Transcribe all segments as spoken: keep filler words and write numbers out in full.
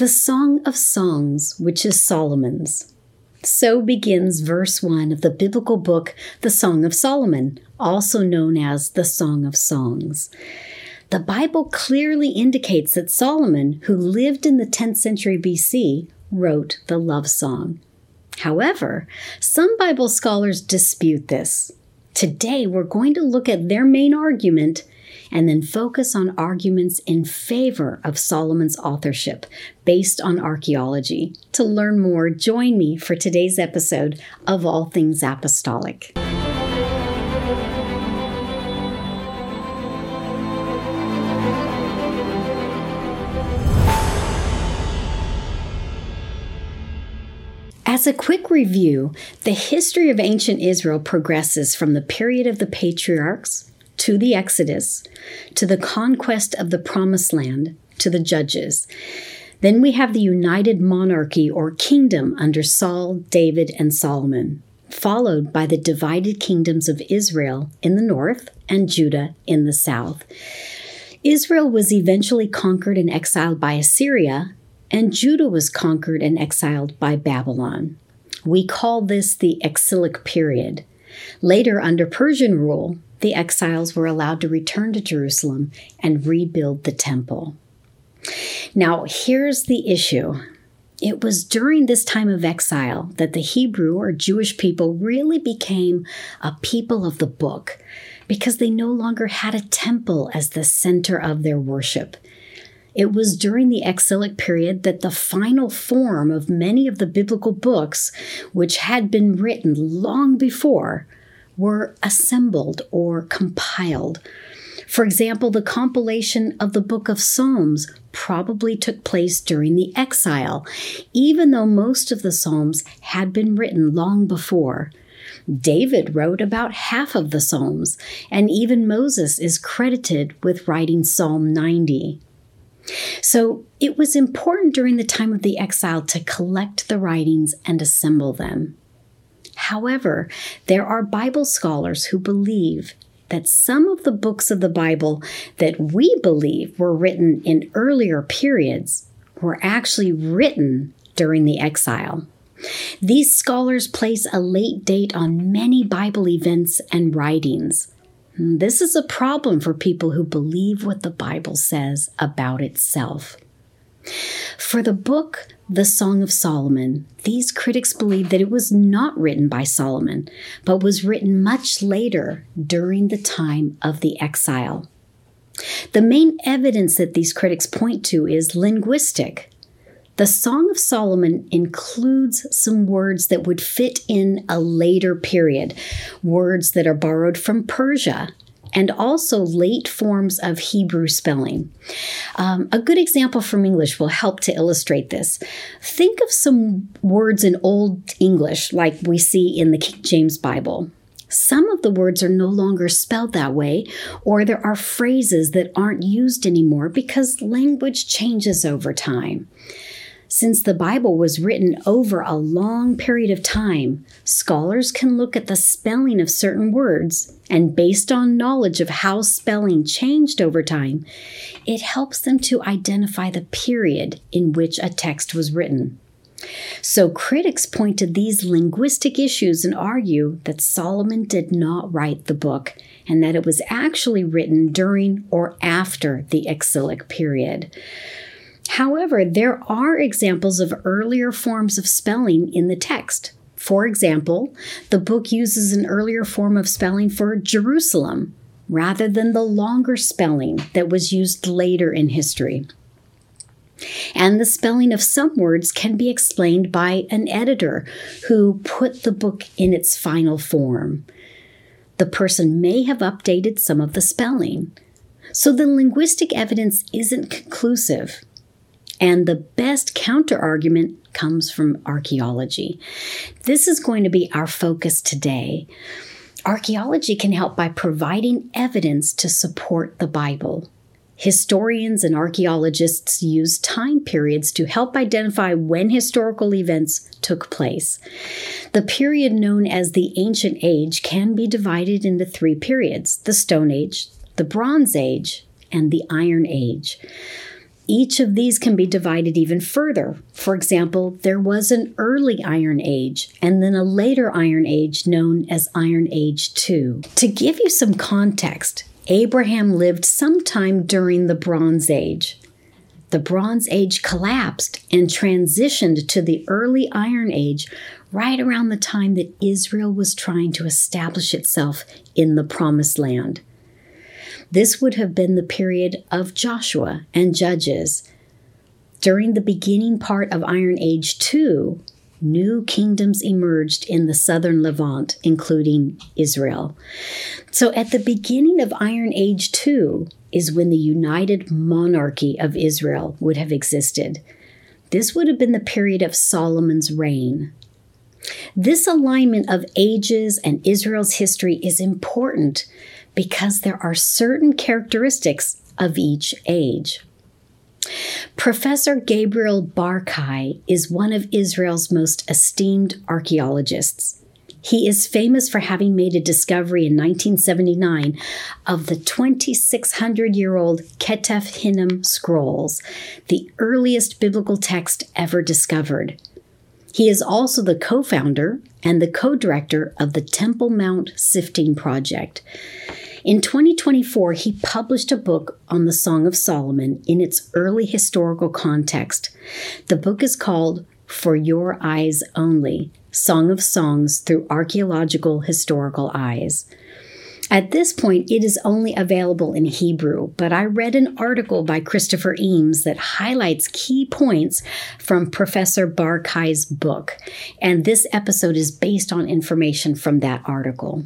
The Song of Songs, which is Solomon's. So begins verse one of the biblical book, The Song of Solomon, also known as the Song of Songs. The Bible clearly indicates that Solomon, who lived in the tenth century B C, wrote the love song. However, some Bible scholars dispute this. Today, we're going to look at their main argument and then focus on arguments in favor of Solomon's authorship based on archaeology. To learn more, join me for today's episode of All Things Apostolic. As a quick review, the history of ancient Israel progresses from the period of the patriarchs to the Exodus, to the conquest of the Promised Land, to the Judges. Then we have the united monarchy or kingdom under Saul, David, and Solomon, followed by the divided kingdoms of Israel in the north and Judah in the south. Israel was eventually conquered and exiled by Assyria, and Judah was conquered and exiled by Babylon. We call this the exilic period. Later, under Persian rule, the exiles were allowed to return to Jerusalem and rebuild the temple. Now, here's the issue. It was during this time of exile that the Hebrew or Jewish people really became a people of the book because they no longer had a temple as the center of their worship. It was during the exilic period that the final form of many of the biblical books, which had been written long before, were assembled or compiled. For example, the compilation of the Book of Psalms probably took place during the exile, even though most of the Psalms had been written long before. David wrote about half of the Psalms, and even Moses is credited with writing Psalm ninety. So it was important during the time of the exile to collect the writings and assemble them. However, there are Bible scholars who believe that some of the books of the Bible that we believe were written in earlier periods were actually written during the exile. These scholars place a late date on many Bible events and writings. This is a problem for people who believe what the Bible says about itself. For the book, The Song of Solomon, these critics believe that it was not written by Solomon, but was written much later during the time of the exile. The main evidence that these critics point to is linguistic. The Song of Solomon includes some words that would fit in a later period, words that are borrowed from Persia, and also late forms of Hebrew spelling. Um, a good example from English will help to illustrate this. Think of some words in Old English like we see in the King James Bible. Some of the words are no longer spelled that way, or there are phrases that aren't used anymore because language changes over time. Since the Bible was written over a long period of time, scholars can look at the spelling of certain words, and based on knowledge of how spelling changed over time, it helps them to identify the period in which a text was written. So critics point to these linguistic issues and argue that Solomon did not write the book, and that it was actually written during or after the exilic period. However, there are examples of earlier forms of spelling in the text. For example, the book uses an earlier form of spelling for Jerusalem rather than the longer spelling that was used later in history. And the spelling of some words can be explained by an editor who put the book in its final form. The person may have updated some of the spelling. So the linguistic evidence isn't conclusive. And the best counterargument comes from archaeology. This is going to be our focus today. Archaeology can help by providing evidence to support the Bible. Historians and archaeologists use time periods to help identify when historical events took place. The period known as the Ancient Age can be divided into three periods: the Stone Age, the Bronze Age, and the Iron Age. each of these can be divided even further. For example, there was an early Iron Age and then a later Iron Age known as Iron Age two. To give you some context, Abraham lived sometime during the Bronze Age. The Bronze Age collapsed and transitioned to the early Iron Age right around the time that Israel was trying to establish itself in the Promised Land. This would have been the period of Joshua and Judges. During the beginning part of Iron Age two, new kingdoms emerged in the southern Levant, including Israel. So at the beginning of Iron Age two is when the united monarchy of Israel would have existed. This would have been the period of Solomon's reign. This alignment of ages and Israel's history is important because there are certain characteristics of each age. Professor Gabriel Bar-Kai is one of Israel's most esteemed archaeologists. He is famous for having made a discovery in nineteen seventy-nine of the twenty-six hundred year old Ketef Hinnom scrolls, the earliest biblical text ever discovered. He is also the co-founder and the co-director of the Temple Mount Sifting Project. In twenty twenty-four, he published a book on the Song of Solomon in its early historical context. The book is called For Your Eyes Only, Song of Songs Through Archaeological Historical Eyes. At this point, it is only available in Hebrew, but I read an article by Christopher Eames that highlights key points from Professor Bar-Kai's book, and this episode is based on information from that article.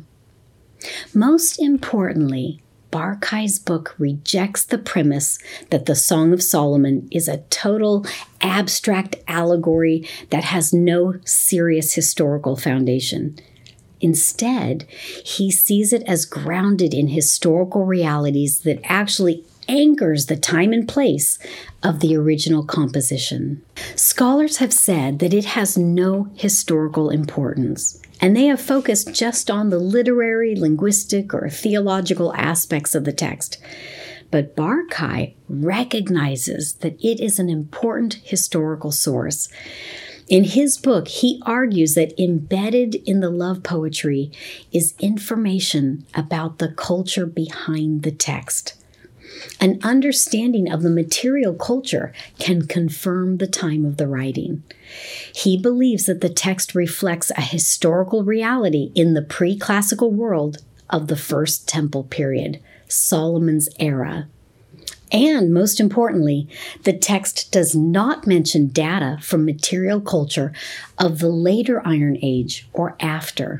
Most importantly, Bar-Kai's book rejects the premise that the Song of Solomon is a total abstract allegory that has no serious historical foundation. Instead, he sees it as grounded in historical realities that actually anchors the time and place of the original composition. Scholars have said that it has no historical importance, and they have focused just on the literary, linguistic, or theological aspects of the text. But Bar-Kai recognizes that it is an important historical source. In his book, he argues that embedded in the love poetry is information about the culture behind the text. An understanding of the material culture can confirm the time of the writing. He believes that the text reflects a historical reality in the pre-classical world of the First Temple period, Solomon's era. And most importantly, the text does not mention data from material culture of the later Iron Age or after.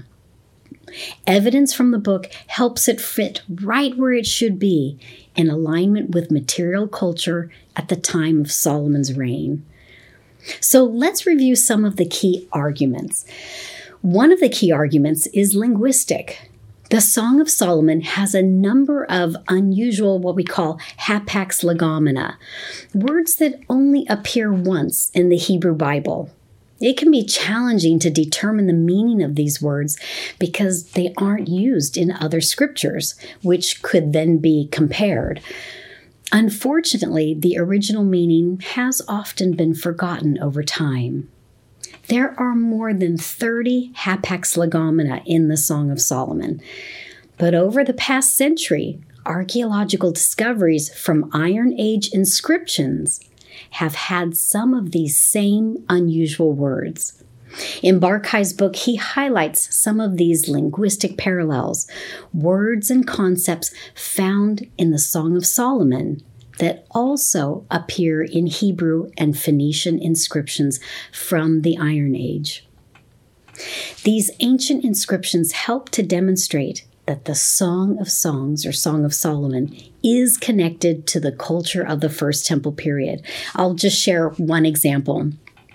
Evidence from the book helps it fit right where it should be, in alignment with material culture at the time of Solomon's reign. So let's review some of the key arguments. One of the key arguments is linguistic. The Song of Solomon has a number of unusual, what we call hapax legomena, words that only appear once in the Hebrew Bible. It can be challenging to determine the meaning of these words because they aren't used in other scriptures, which could then be compared. Unfortunately, the original meaning has often been forgotten over time. There are more than thirty hapax legomena in the Song of Solomon, but over the past century, archaeological discoveries from Iron Age inscriptions have had some of these same unusual words. In Bar-Kai's book, he highlights some of these linguistic parallels, words and concepts found in the Song of Solomon that also appear in Hebrew and Phoenician inscriptions from the Iron Age. These ancient inscriptions help to demonstrate that the Song of Songs, or Song of Solomon, is connected to the culture of the First Temple period. I'll just share one example.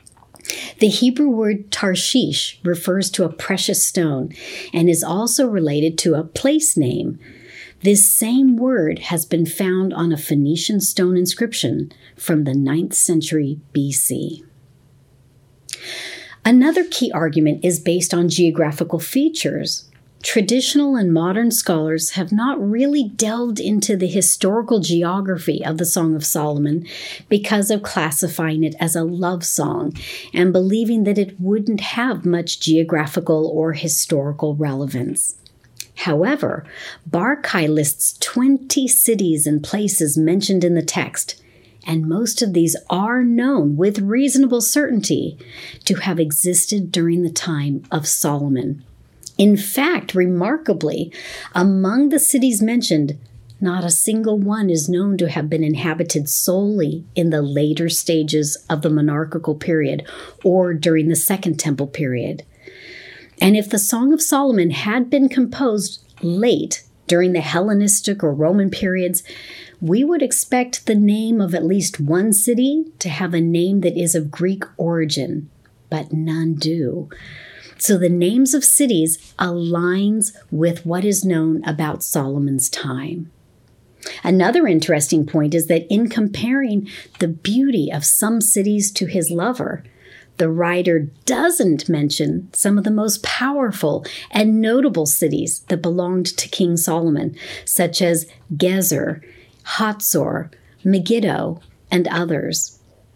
The Hebrew word Tarshish refers to a precious stone and is also related to a place name. This same word has been found on a Phoenician stone inscription from the ninth century B C. Another key argument is based on geographical features. Traditional and modern scholars have not really delved into the historical geography of the Song of Solomon because of classifying it as a love song and believing that it wouldn't have much geographical or historical relevance. However, Bar-Kai lists twenty cities and places mentioned in the text, and most of these are known with reasonable certainty to have existed during the time of Solomon. In fact, remarkably, among the cities mentioned, not a single one is known to have been inhabited solely in the later stages of the monarchical period or during the Second Temple period. And if the Song of Solomon had been composed late during the Hellenistic or Roman periods, we would expect the name of at least one city to have a name that is of Greek origin, but none do. So the names of cities aligns with what is known about Solomon's time. Another interesting point is that in comparing the beauty of some cities to his lover, the writer doesn't mention some of the most powerful and notable cities that belonged to King Solomon, such as Gezer, Hatzor, Megiddo, and others.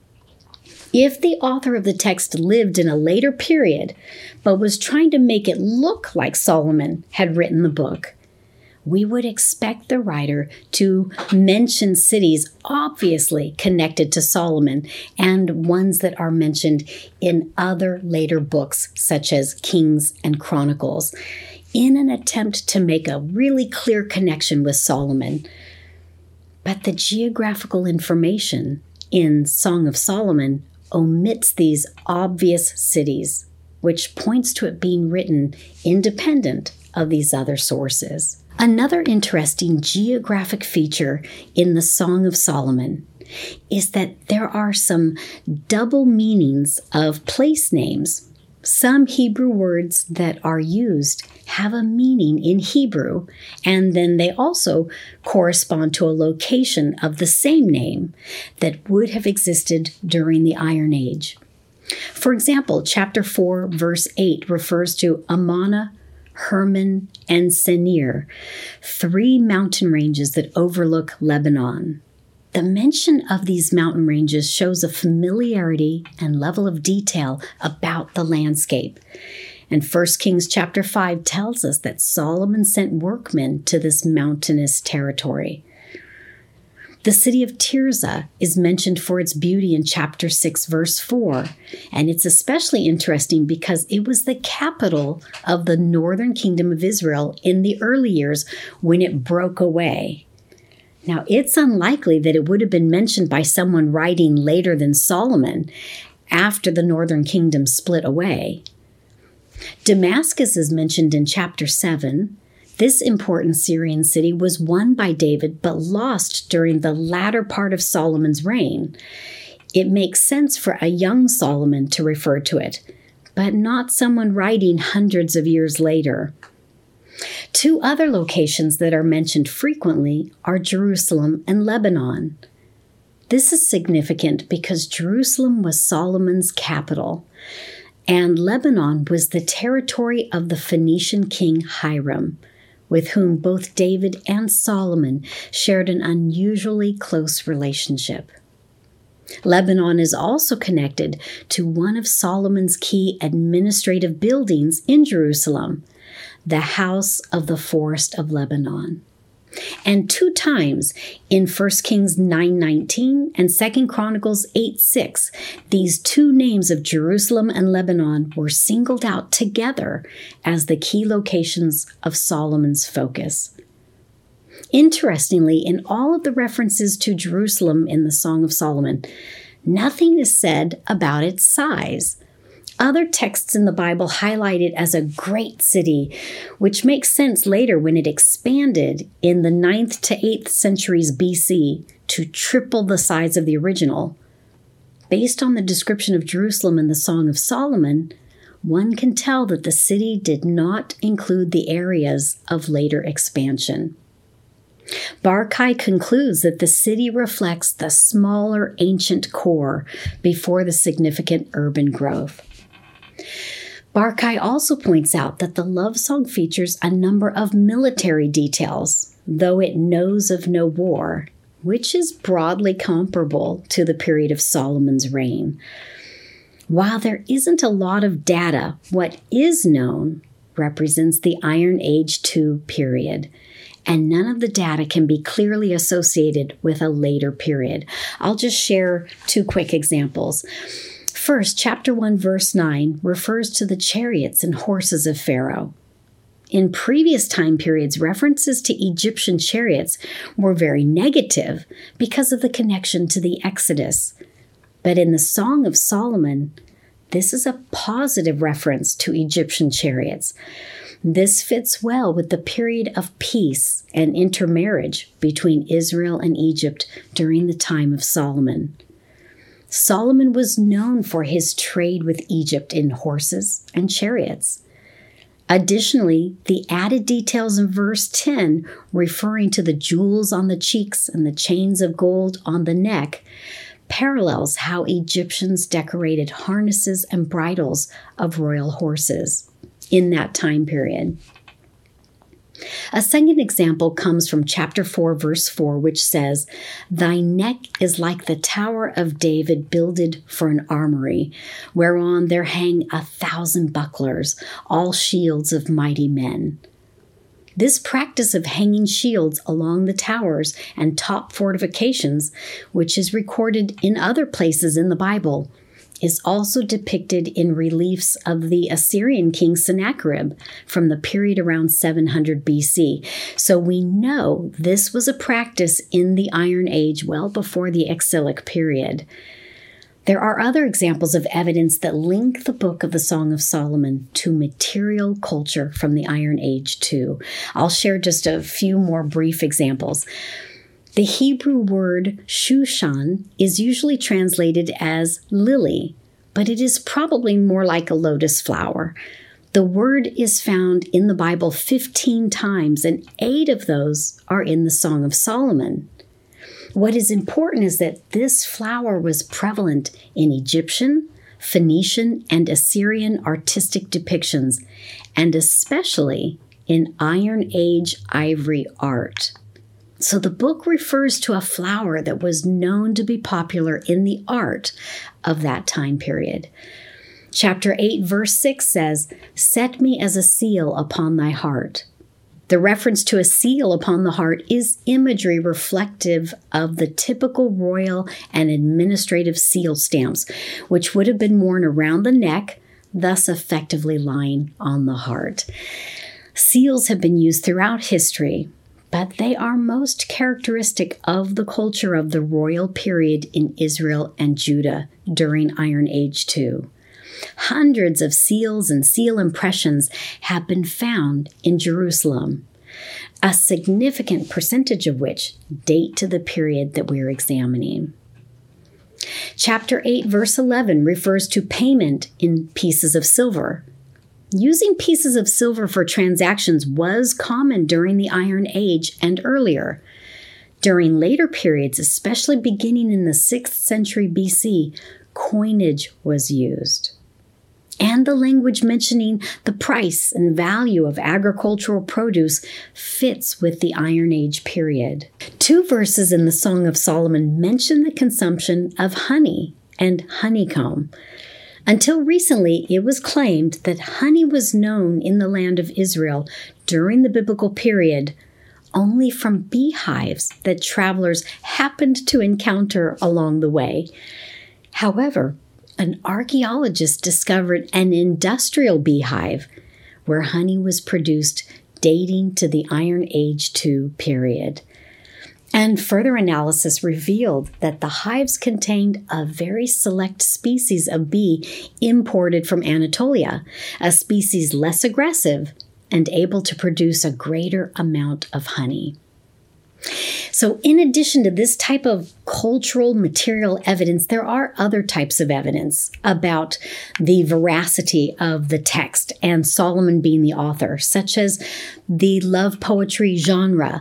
If the author of the text lived in a later period, but was trying to make it look like Solomon had written the book, we would expect the writer to mention cities obviously connected to Solomon and ones that are mentioned in other later books, such as Kings and Chronicles, in an attempt to make a really clear connection with Solomon. But the geographical information in Song of Solomon omits these obvious cities, which points to it being written independent of these other sources. Another interesting geographic feature in the Song of Solomon is that there are some double meanings of place names. Some Hebrew words that are used have a meaning in Hebrew, and then they also correspond to a location of the same name that would have existed during the Iron Age. For example, chapter four, verse eight refers to Amana, Hermon, and Senir, three mountain ranges that overlook Lebanon. The mention of these mountain ranges shows a familiarity and level of detail about the landscape. And First Kings chapter five tells us that Solomon sent workmen to this mountainous territory. The city of Tirzah is mentioned for its beauty in chapter six, verse four, and it's especially interesting because it was the capital of the northern kingdom of Israel in the early years when it broke away. Now, it's unlikely that it would have been mentioned by someone writing later than Solomon after the northern kingdom split away. Damascus is mentioned in chapter seven. This important Syrian city was won by David but lost during the latter part of Solomon's reign. It makes sense for a young Solomon to refer to it, but not someone writing hundreds of years later. Two other locations that are mentioned frequently are Jerusalem and Lebanon. This is significant because Jerusalem was Solomon's capital, and Lebanon was the territory of the Phoenician king Hiram, with whom both David and Solomon shared an unusually close relationship. Lebanon is also connected to one of Solomon's key administrative buildings in Jerusalem, the House of the Forest of Lebanon. And two times in First Kings nine nineteen and Second Chronicles eight six, these two names of Jerusalem and Lebanon were singled out together as the key locations of Solomon's focus. Interestingly, in all of the references to Jerusalem in the Song of Solomon, nothing is said about its size. Other texts in the Bible highlight it as a great city, which makes sense later when it expanded in the ninth to eighth centuries B C to triple the size of the original. Based on the description of Jerusalem in the Song of Solomon, one can tell that the city did not include the areas of later expansion. Bar-Kai concludes that the city reflects the smaller ancient core before the significant urban growth. Barkai also points out that the love song features a number of military details, though it knows of no war, which is broadly comparable to the period of Solomon's reign. While there isn't a lot of data, what is known represents the Iron Age two period, and none of the data can be clearly associated with a later period. I'll just share two quick examples. First, chapter one, verse nine refers to the chariots and horses of Pharaoh. In previous time periods, references to Egyptian chariots were very negative because of the connection to the Exodus. But in the Song of Solomon, this is a positive reference to Egyptian chariots. This fits well with the period of peace and intermarriage between Israel and Egypt during the time of Solomon. Solomon was known for his trade with Egypt in horses and chariots. Additionally, the added details in verse ten, referring to the jewels on the cheeks and the chains of gold on the neck, parallels how Egyptians decorated harnesses and bridles of royal horses in that time period. A second example comes from chapter four, verse four, which says, "Thy neck is like the tower of David builded for an armory, whereon there hang a thousand bucklers, all shields of mighty men." This practice of hanging shields along the towers and top fortifications, which is recorded in other places in the Bible, is also depicted in reliefs of the Assyrian king Sennacherib from the period around seven hundred B C. So we know this was a practice in the Iron Age well before the exilic period. There are other examples of evidence that link the book of the Song of Solomon to material culture from the Iron Age too. I'll share just a few more brief examples. The Hebrew word Shushan is usually translated as lily, but it is probably more like a lotus flower. The word is found in the Bible fifteen times, and eight of those are in the Song of Solomon. What is important is that this flower was prevalent in Egyptian, Phoenician, and Assyrian artistic depictions, and especially in Iron Age ivory art. So the book refers to a flower that was known to be popular in the art of that time period. Chapter eight, verse six says, "Set me as a seal upon thy heart." The reference to a seal upon the heart is imagery reflective of the typical royal and administrative seal stamps, which would have been worn around the neck, thus effectively lying on the heart. Seals have been used throughout history, but they are most characteristic of the culture of the royal period in Israel and Judah during Iron Age two. Hundreds of seals and seal impressions have been found in Jerusalem, a significant percentage of which date to the period that we're examining. Chapter eight, verse eleven refers to payment in pieces of silver. Using pieces of silver for transactions was common during the Iron Age and earlier. During later periods, especially beginning in the sixth century B C, coinage was used. And the language mentioning the price and value of agricultural produce fits with the Iron Age period. Two verses in the Song of Solomon mention the consumption of honey and honeycomb. Until recently, it was claimed that honey was known in the land of Israel during the biblical period only from beehives that travelers happened to encounter along the way. However, an archaeologist discovered an industrial beehive where honey was produced dating to the Iron Age two period. And further analysis revealed that the hives contained a very select species of bee imported from Anatolia, a species less aggressive and able to produce a greater amount of honey. So in addition to this type of cultural material evidence, there are other types of evidence about the veracity of the text and Solomon being the author, such as the love poetry genre,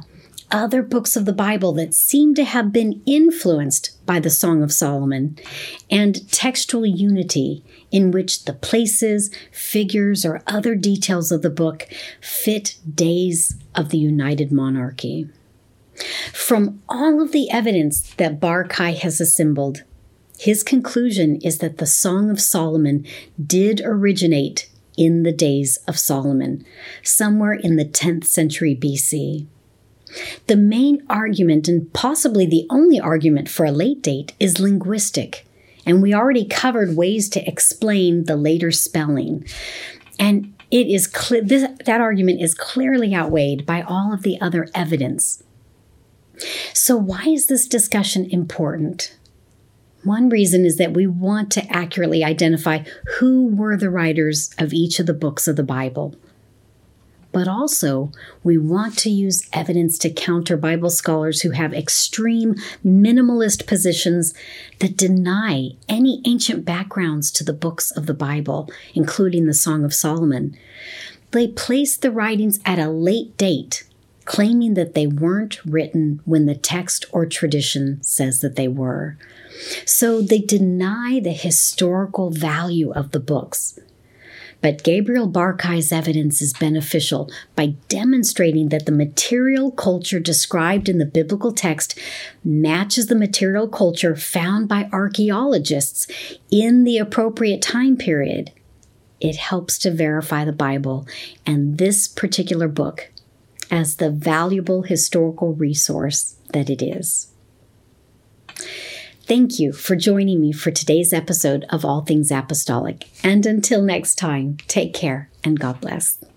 other books of the Bible that seem to have been influenced by the Song of Solomon, and textual unity in which the places, figures, or other details of the book fit days of the united monarchy. From all of the evidence that Barkai has assembled, his conclusion is that the Song of Solomon did originate in the days of Solomon, somewhere in the tenth century B C. The main argument, and possibly the only argument for a late date, is linguistic, and we already covered ways to explain the later spelling. And it is clear this, that argument is clearly outweighed by all of the other evidence. So why is this discussion important? One reason is that we want to accurately identify who were the writers of each of the books of the Bible. But also, we want to use evidence to counter Bible scholars who have extreme minimalist positions that deny any ancient backgrounds to the books of the Bible, including the Song of Solomon. They place the writings at a late date, claiming that they weren't written when the text or tradition says that they were. So they deny the historical value of the books. But Gabriel Barkai's evidence is beneficial by demonstrating that the material culture described in the biblical text matches the material culture found by archaeologists in the appropriate time period. It helps to verify the Bible and this particular book as the valuable historical resource that it is. Thank you for joining me for today's episode of All Things Apostolic. And until next time, take care and God bless.